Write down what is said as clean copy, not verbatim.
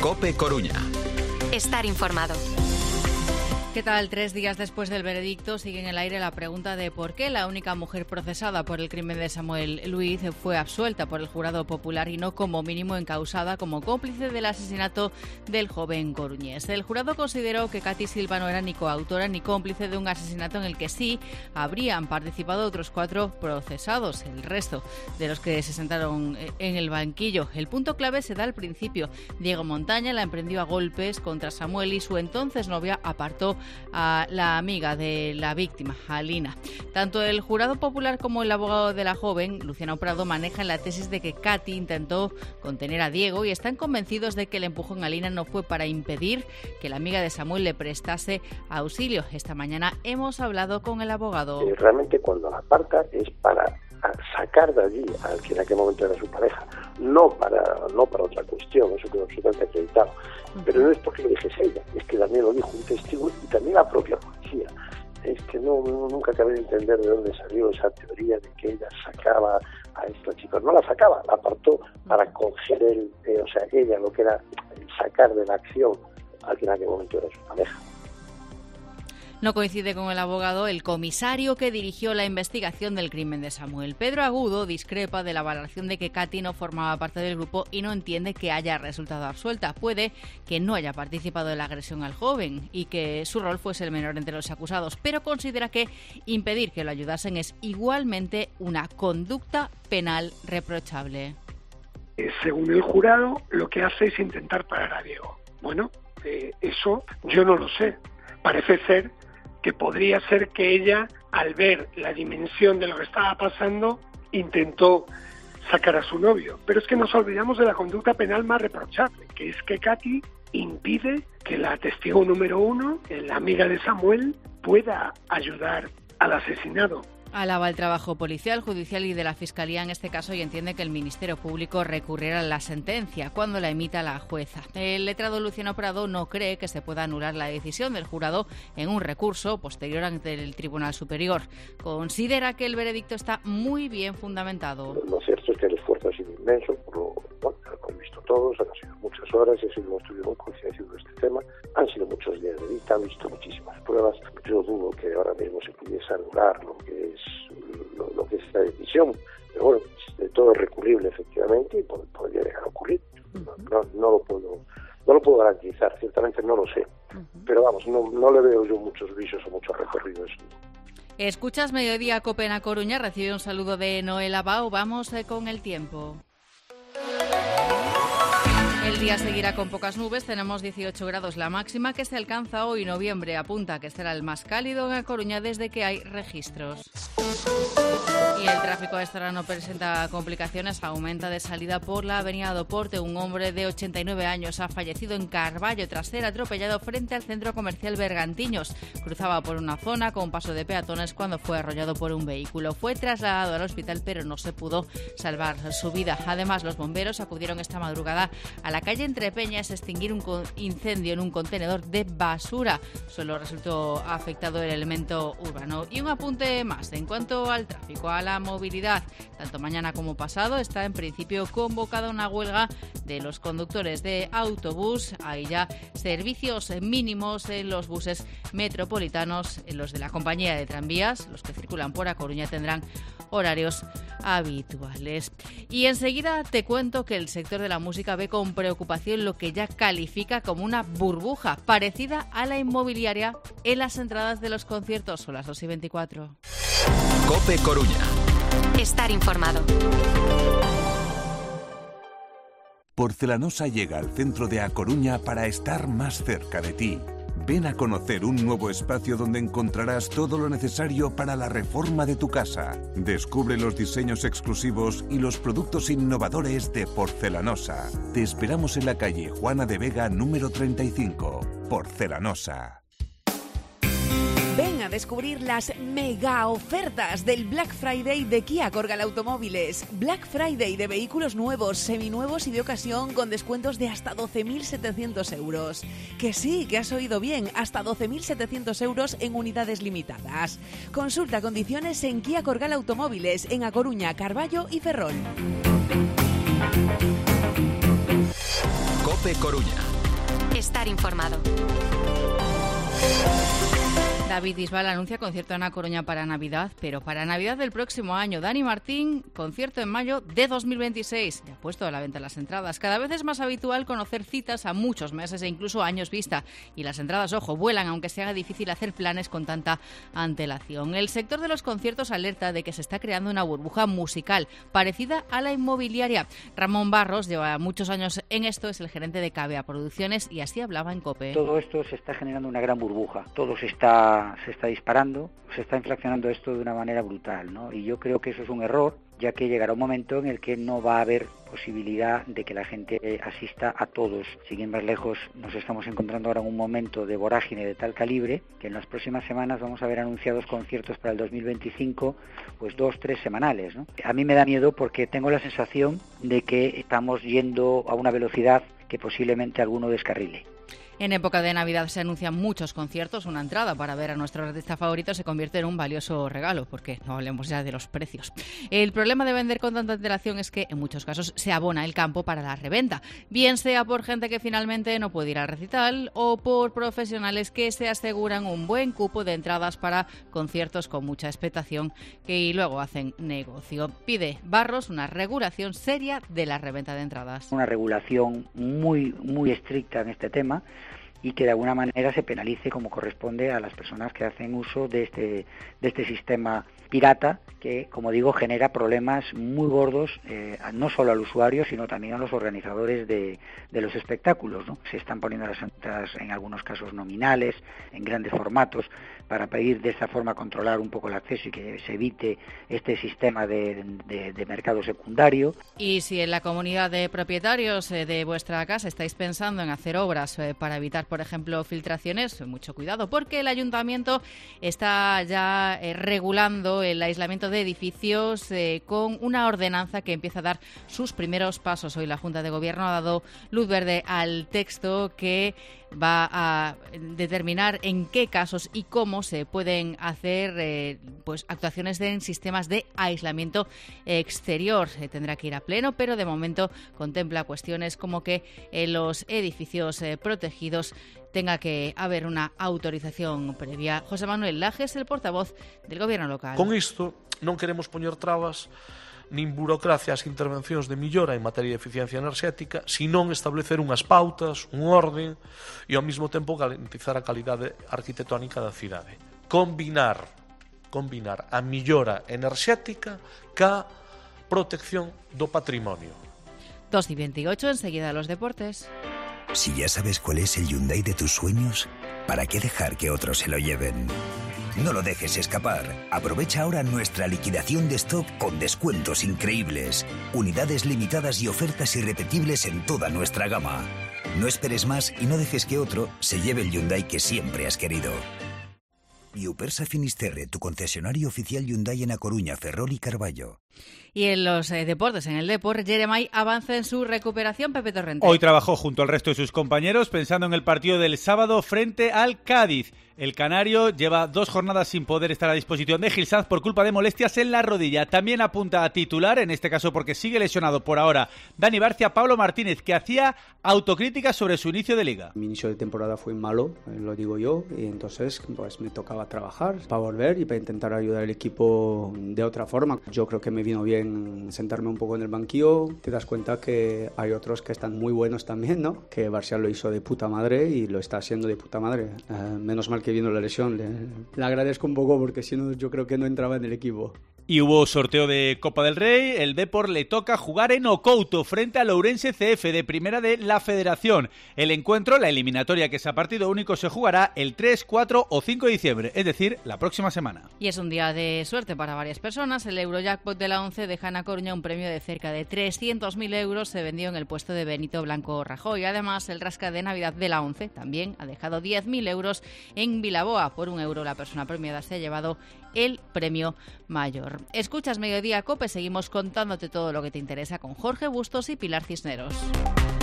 COPE Coruña. Estar informado. ¿Qué tal? 3 días después del veredicto sigue en el aire la pregunta de por qué la única mujer procesada por el crimen de Samuel Luiz fue absuelta por el jurado popular y no como mínimo encausada como cómplice del asesinato del joven coruñés. El jurado consideró que Katy Silva no era ni coautora ni cómplice de un asesinato en el que sí habrían participado otros 4 procesados, el resto de los que se sentaron en el banquillo. El punto clave se da al principio. Diego Montaña la emprendió a golpes contra Samuel y su entonces novia apartó a la amiga de la víctima, Alina. Tanto el jurado popular como el abogado de la joven, Luciano Prado, manejan la tesis de que Katy intentó contener a Diego y están convencidos de que el empujón a Alina no fue para impedir que la amiga de Samuel le prestase auxilio. Esta mañana hemos hablado con el abogado. Realmente cuando la aparta es para sacar de allí al que en aquel momento era su pareja, no para otra cuestión, eso quedó absolutamente acreditado. Pero no es porque lo dijese ella, es que también lo dijo un testigo y también la propia policía. Es que nunca acabé de entender de dónde salió esa teoría de que ella sacaba a esta chica. No la sacaba, la apartó para coger ella lo que era sacar de la acción al que en aquel momento era su pareja. No coincide con el abogado el comisario que dirigió la investigación del crimen de Samuel. Pedro Agudo discrepa de la valoración de que Katy no formaba parte del grupo y no entiende que haya resultado absuelta. Puede que no haya participado en la agresión al joven y que su rol fuese el menor entre los acusados, pero considera que impedir que lo ayudasen es igualmente una conducta penal reprochable. Según el jurado, lo que hace es intentar parar a Diego. Bueno, eso yo no lo sé. Parece ser que podría ser que ella, al ver la dimensión de lo que estaba pasando, intentó sacar a su novio. Pero es que nos olvidamos de la conducta penal más reprochable, que es que Katy impide que la testigo número 1, la amiga de Samuel, pueda ayudar al asesinado. Alaba el trabajo policial, judicial y de la Fiscalía en este caso y entiende que el Ministerio Público recurrirá a la sentencia cuando la emita la jueza. El letrado Luciano Prado no cree que se pueda anular la decisión del jurado en un recurso posterior ante el Tribunal Superior. Considera que el veredicto está muy bien fundamentado. Lo cierto es que el esfuerzo ha sido inmenso, lo hemos visto todos, han sido muchas horas, hemos tenido muy conciencia de este tema, han sido muchos días de vista, han visto muchísimas pruebas. Yo dudo que ahora mismo se pudiese anular lo que es esta decisión, pero bueno, todo es recurrible efectivamente y podría llegar a ocurrir. No lo puedo garantizar, ciertamente no lo sé, pero vamos, no le veo yo muchos visos o muchos recorridos. Escuchas Mediodía COPE en A Coruña, recibe un saludo de Noel Abao. Vamos con el tiempo. El día seguirá con pocas nubes, tenemos 18 grados la máxima que se alcanza hoy. Noviembre apunta que será el más cálido en A Coruña desde que hay registros. Y el tráfico a esta hora no presenta complicaciones, aumenta de salida por la avenida do Porto. Un hombre de 89 años ha fallecido en Carballo tras ser atropellado frente al centro comercial Bergantiños. Cruzaba por una zona con paso de peatones cuando fue arrollado por un vehículo. Fue trasladado al hospital pero no se pudo salvar su vida. Además, los bomberos acudieron esta madrugada a la calle Entrepeñas a extinguir un incendio en un contenedor de basura. Solo resultó afectado el elemento urbano. Y un apunte más en cuanto al tráfico, a la movilidad. Tanto mañana como pasado está en principio convocada una huelga de los conductores de autobús. Hay ya servicios mínimos en los buses metropolitanos. En los de la compañía de tranvías, los que circulan por A Coruña, tendrán horarios habituales. Y enseguida te cuento que el sector de la música ve con preocupación lo que ya califica como una burbuja parecida a la inmobiliaria en las entradas de los conciertos. Son las 2:24. COPE Coruña. Estar informado. Porcelanosa llega al centro de A Coruña para estar más cerca de ti. Ven a conocer un nuevo espacio donde encontrarás todo lo necesario para la reforma de tu casa. Descubre los diseños exclusivos y los productos innovadores de Porcelanosa. Te esperamos en la calle Juana de Vega número 35. Porcelanosa. Ven a descubrir las mega ofertas del Black Friday de Kia Corgal Automóviles. Black Friday de vehículos nuevos, seminuevos y de ocasión con descuentos de hasta 12.700 euros. Que sí, que has oído bien, hasta 12.700 euros en unidades limitadas. Consulta condiciones en Kia Corgal Automóviles en A Coruña, Carballo y Ferrol. COPE Coruña. Estar informado. David Bisbal anuncia concierto en A Coruña para Navidad, pero para Navidad del próximo año. Dani Martín, concierto en mayo de 2026. Ya ha puesto a la venta las entradas. Cada vez es más habitual conocer citas a muchos meses e incluso años vista. Y las entradas, ojo, vuelan, aunque se haga difícil hacer planes con tanta antelación. El sector de los conciertos alerta de que se está creando una burbuja musical parecida a la inmobiliaria. Ramón Barros lleva muchos años en esto, es el gerente de Cavea Producciones y así hablaba en COPE. Todo esto se está generando una gran burbuja. Todo se está disparando, se está inflacionando esto de una manera brutal, ¿no? Y yo creo que eso es un error, ya que llegará un momento en el que no va a haber posibilidad de que la gente asista a todos. Sin ir más lejos, nos estamos encontrando ahora en un momento de vorágine de tal calibre que en las próximas semanas vamos a ver anunciados conciertos para el 2025, pues 2-3 semanales, ¿no? A mí me da miedo porque tengo la sensación de que estamos yendo a una velocidad que posiblemente alguno descarrile. En época de Navidad se anuncian muchos conciertos. Una entrada para ver a nuestro artista favorito se convierte en un valioso regalo, porque no hablemos ya de los precios. El problema de vender con tanta antelación es que en muchos casos se abona el campo para la reventa, bien sea por gente que finalmente no puede ir al recital o por profesionales que se aseguran un buen cupo de entradas para conciertos con mucha expectación y luego hacen negocio. Pide Barros una regulación seria de la reventa de entradas. Una regulación muy estricta en este tema, y que de alguna manera se penalice como corresponde a las personas que hacen uso de este sistema pirata que, como digo, genera problemas muy gordos, no solo al usuario, sino también a los organizadores de los espectáculos, ¿no? Se están poniendo las entradas en algunos casos nominales, en grandes formatos, para pedir de esta forma controlar un poco el acceso y que se evite este sistema de mercado secundario. Y si en la comunidad de propietarios de vuestra casa estáis pensando en hacer obras para evitar, por ejemplo, filtraciones, mucho cuidado, porque el ayuntamiento está ya regulando el aislamiento de edificios con una ordenanza que empieza a dar sus primeros pasos. Hoy la Junta de Gobierno ha dado luz verde al texto que va a determinar en qué casos y cómo se pueden hacer pues actuaciones en sistemas de aislamiento exterior. Tendrá que ir a pleno, pero de momento contempla cuestiones como que en los edificios protegidos tenga que haber una autorización previa. José Manuel Lajes, el portavoz del Gobierno local. Con isto non queremos poñer trabas nin burocracia ás intervencións de millora en materia de eficiencia enerxética, senón establecer unhas pautas, un orden e ao mesmo tempo garantizar a calidade arquitectónica da cidade. Combinar a millora enerxética ca protección do patrimonio. 2:28, enseguida los deportes. Si ya sabes cuál es el Hyundai de tus sueños, ¿para qué dejar que otros se lo lleven? No lo dejes escapar. Aprovecha ahora nuestra liquidación de stock con descuentos increíbles, unidades limitadas y ofertas irrepetibles en toda nuestra gama. No esperes más y no dejes que otro se lleve el Hyundai que siempre has querido. Iupersa Finisterre, tu concesionario oficial Hyundai en A Coruña, Ferrol y Carballo. Y en los deportes, en el Depor, Jeremai avanza en su recuperación. Pepe Torrente. Hoy trabajó junto al resto de sus compañeros pensando en el partido del sábado frente al Cádiz. El canario lleva 2 jornadas sin poder estar a disposición de Gil Sanz por culpa de molestias en la rodilla. También apunta a titular, en este caso porque sigue lesionado por ahora Dani Barcia, Pablo Martínez, que hacía autocríticas sobre su inicio de liga. Mi inicio de temporada fue malo, lo digo yo, y entonces pues me tocaba trabajar para volver y para intentar ayudar al equipo de otra forma. Yo creo que me vino bien sentarme un poco en el banquillo. Te das cuenta que hay otros que están muy buenos también, ¿no? Que Barcia lo hizo de puta madre y lo está haciendo de puta madre. Menos mal que vino la lesión. Le agradezco un poco porque si no yo creo que no entraba en el equipo. Y hubo sorteo de Copa del Rey. El Depor le toca jugar en Ocouto frente al Ourense CF de primera de la Federación. El encuentro, la eliminatoria que es a partido único, se jugará el 3, 4 o 5 de diciembre, es decir, la próxima semana. Y es un día de suerte para varias personas. El Eurojackpot de la 11 deja en A Coruña un premio de cerca de 300.000 euros. Se vendió en el puesto de Benito Blanco Rajoy. Además, el rasca de Navidad de la 11 también ha dejado 10.000 euros en Vilaboa. Por €1 la persona premiada se ha llevado el premio mayor. Escuchas Mediodía COPE, seguimos contándote todo lo que te interesa con Jorge Bustos y Pilar Cisneros.